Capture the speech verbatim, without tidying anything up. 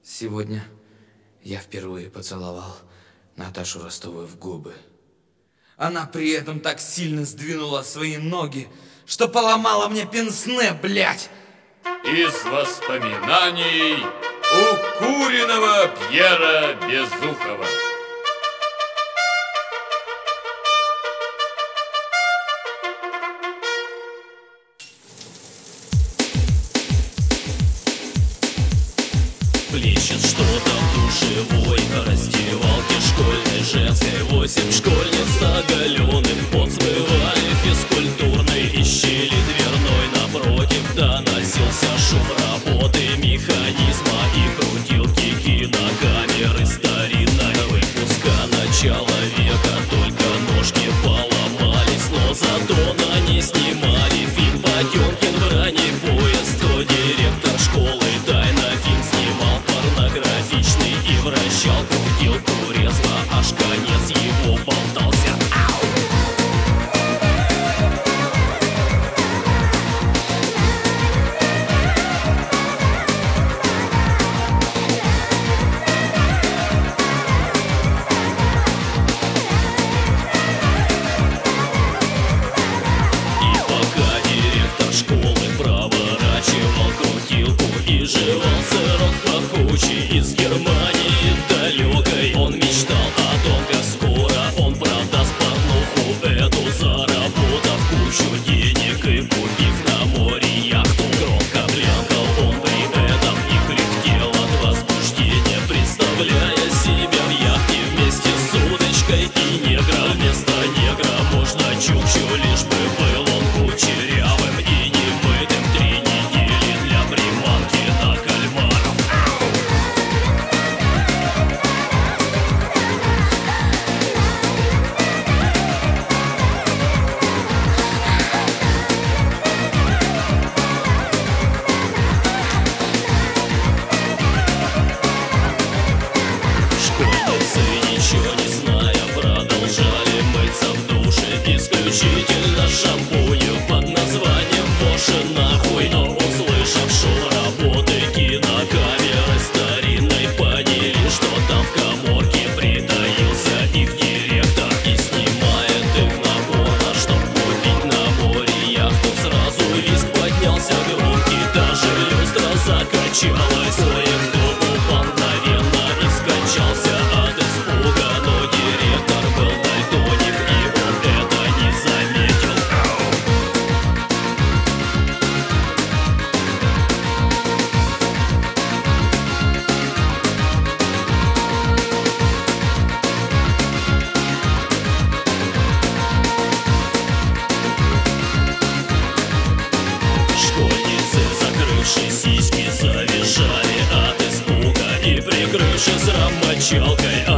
Сегодня я впервые поцеловал Наташу Ростовую в губы. Она при этом так сильно сдвинула свои ноги, что поломала мне пенсне, блядь. Из воспоминаний укуренного Пьера Безухова. Плещет что-то в душевой раздевалке школьной женской. Восемь школьниц оголенных подсмывали физкультурной. Из щели дверной напротив доносился шум работы механизма и крутилки кинокамеры старинной выпуска начала века. Только ножки поломались, но зато на ней снимали фильм Потемкин в бронепоезд. То директор школы тайно фильм снимал порнографичный и вращал крутилку резво, аж конец его болтался. Ау! И пока директор школы проворачивал крутилку и жевал сырок пахучий из Германии далекой, он мечтал о том, как скоро он продаст порнуху эту, заработав кучу денег и купив на море яхту. Громко брякал он при этом и кряхтел от возбуждения, представляя себя в яхте вместе с удочкой и негром. Вместо негра можно чукчу, лишь бы был он кучерявым и немытым. Три недели для приманки на кальмаров. Школьницы, ничего не зная, продолжали мыться в душе исключительно шампунью под названием «Боже нахуй». Но услышав шум работы кинокамеры старинной, поняли, что там в каморке притаился их директор и снимает их на порно, чтоб купить на море яхту. Сразу визг поднялся громкий, даже люстра закачалась. Кое-кто упал мгновенно и скончался от испуга, но директор был дальтоник, и он это не заметил. Школьницы, закрывшие сиськи, завизжали от испуга и, прикрывшись рамочалкой,